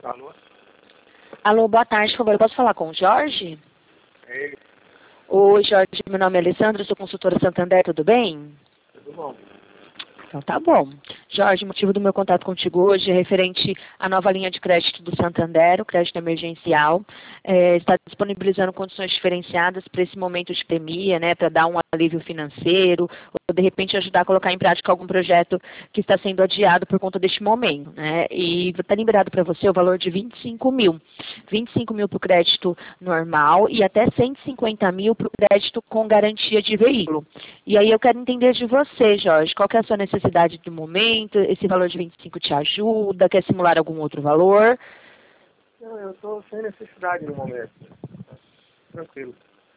Alô? Alô, boa tarde, por favor, eu posso falar com o Jorge? É ele. Oi, Jorge, meu nome é Alessandra, sou consultora Santander, tudo bem? Tudo bom? Então tá bom. Jorge, o motivo do meu contato contigo hoje é referente à nova linha de crédito do Santander, o crédito emergencial. Está disponibilizando condições diferenciadas para esse momento de pandemia, né, para dar um alívio financeiro, ou de repente ajudar a colocar em prática algum projeto que está sendo adiado por conta deste momento, né? E está liberado para você o valor de 25 mil. 25 mil para o crédito normal e até 150 mil para o crédito com garantia de veículo. E aí eu quero entender de você, Jorge, qual que é a sua necessidade do momento? Esse valor de 25 te ajuda? Quer simular algum outro valor? Não, eu estou sem necessidade no momento. Tranquilo.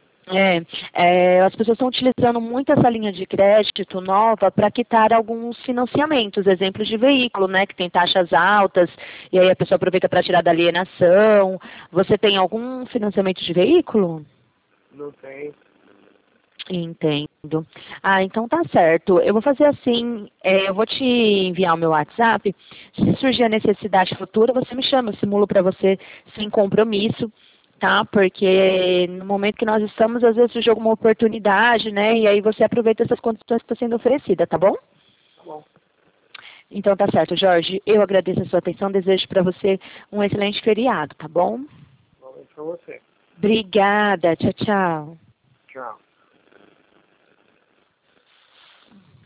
As pessoas estão utilizando muito essa linha de crédito nova para quitar alguns financiamentos, exemplos de veículo, né, que tem taxas altas, e aí a pessoa aproveita para tirar da alienação. Você tem algum financiamento de veículo? Não tem. Entendo. Ah, então tá certo. Eu vou fazer assim, eu vou te enviar o meu WhatsApp. Se surgir a necessidade futura, você me chama, eu simulo para você sem compromisso, tá? Porque no momento que nós estamos, às vezes surge alguma oportunidade, né? E aí você aproveita essas condições que estão sendo oferecidas, tá bom? Tá bom. Então tá certo, Jorge. Eu agradeço a sua atenção, desejo para você um excelente feriado, tá bom? Igualmente para você. Obrigada. Tchau, tchau. Tchau.